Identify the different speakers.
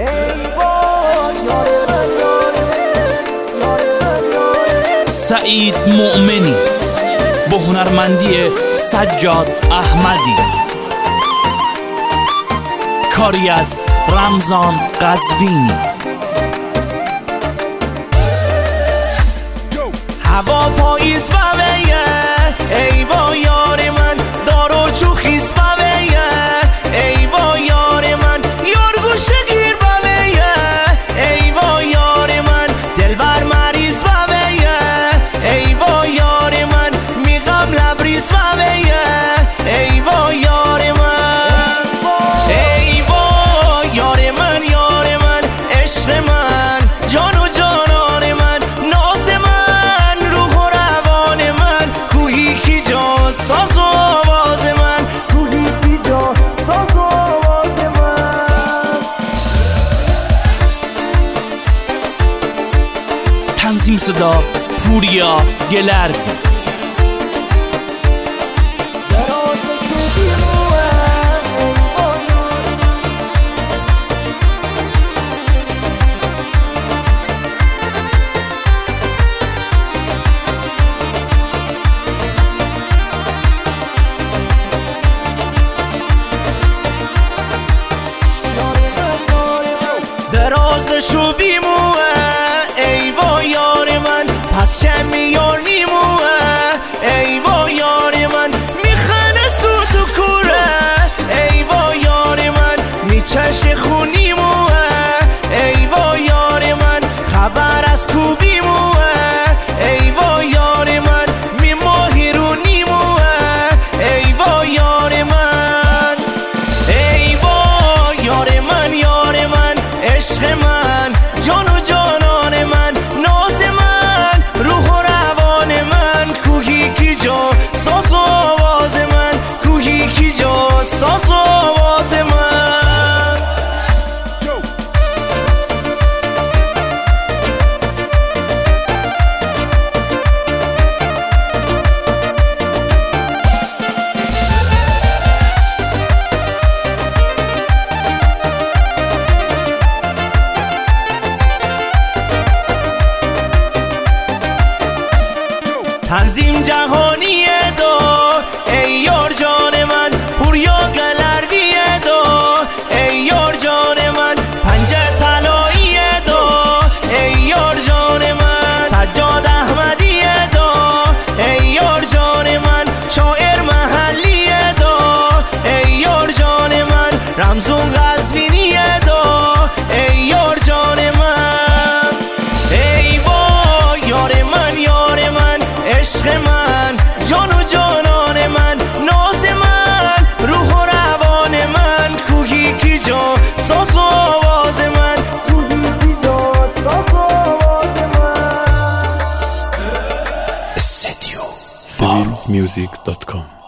Speaker 1: سعید مؤمنی با هنرمندی سجاد احمدی، کاری از رمضان قزوینی.
Speaker 2: هوا پاییز بویه ای با یار من، دارو چوخیز بویه ای با یار من، یار گوشه گیر بویه ای با یار من، دلبر مریض بویه ای با یار من، میغم لبریز بویه ای با یار من، ای با یار من، یار من، عشق من، جان و جانان من، ناز من، روح و روان من، کوهی کی جا ساز و آواز من، کوهی کی جا ساز و آواز من.
Speaker 1: تنظیم صدا پوریا گلردی.
Speaker 2: درازشو بیموه ای با یار من، پس چه میار نیموه ای با یار من، میخنه سو تو کوره ای با یار من، میچش خونیموه ای با یار من، خبر از کو بیموه ای با یار من، میماهی رو نیموه ای با یار من، ای با یار من، یار من، عشق من، جان و جانان من، ناز من، روح و روان من، کوهی کی جا ساز و آواز من، کوهی کی جا ساز و آواز من. تنظیم جهانی دو ای یار جان من، پوریا گلردی دو ای یار جان من، پنجه طلایی دو ای یار جان من، سجاد احمدی دو ای یار جان من، شاعر محلی دو ای یار جان من، رمضان قزوینی دو ای یار جان من، ای با یار من، یار من، عشق من، جان و جانان من، ناز من، روح و روان من، کوهی کی جا ساز و آواز من، کوهی کی جا ساز و آواز من.
Speaker 1: استدیو
Speaker 3: civilmusic.com